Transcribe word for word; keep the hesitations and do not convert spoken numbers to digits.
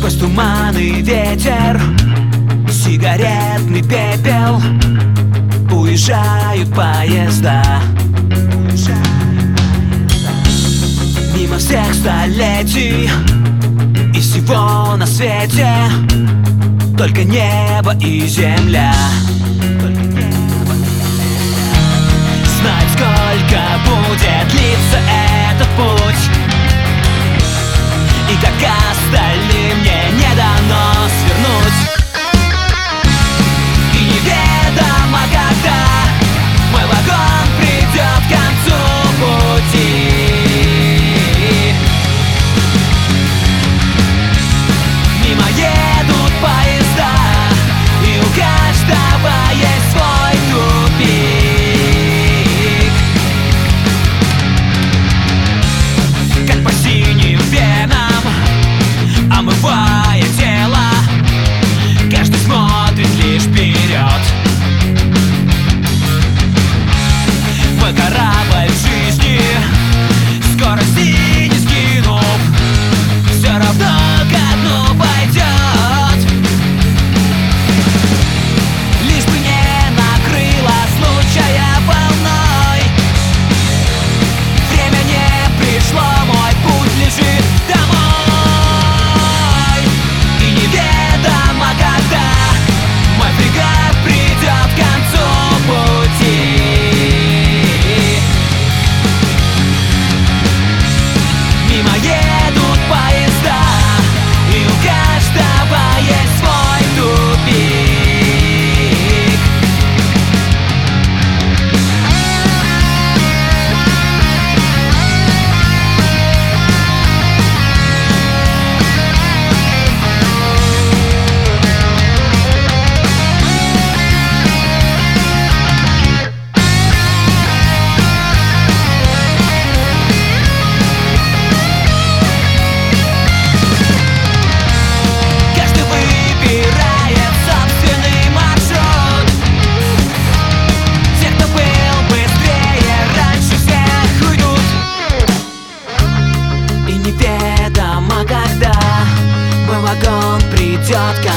Сквозь туман и ветер, сигаретный пепел, уезжают поезда. Мимо всех столетий и всего на свете, только небо и земля. Знать, сколько будет длиться этот путь, и как остальным мне не дано свернуть. И неведомо, когда мой вагон придет к концу пути. Мимо едут поезда, и у каждого есть свой тупик. Как по синим венам, омывая тело, каждый смотрит лишь вперед. Мой корабль жизни скорости не скинув, все равно ко дну пойдет. Лишь бы не накрыло случая волной. Время не пришло, мой путь лежит домой. И неведомо, когда мой фрегат придет к концу пути. Мимо едут поезда, и у каждого есть свой тупик. Каждый выбирает собственный маршрут. Те, кто был быстрее, раньше всех уйдут. И неведомо, когда мой вагон придет к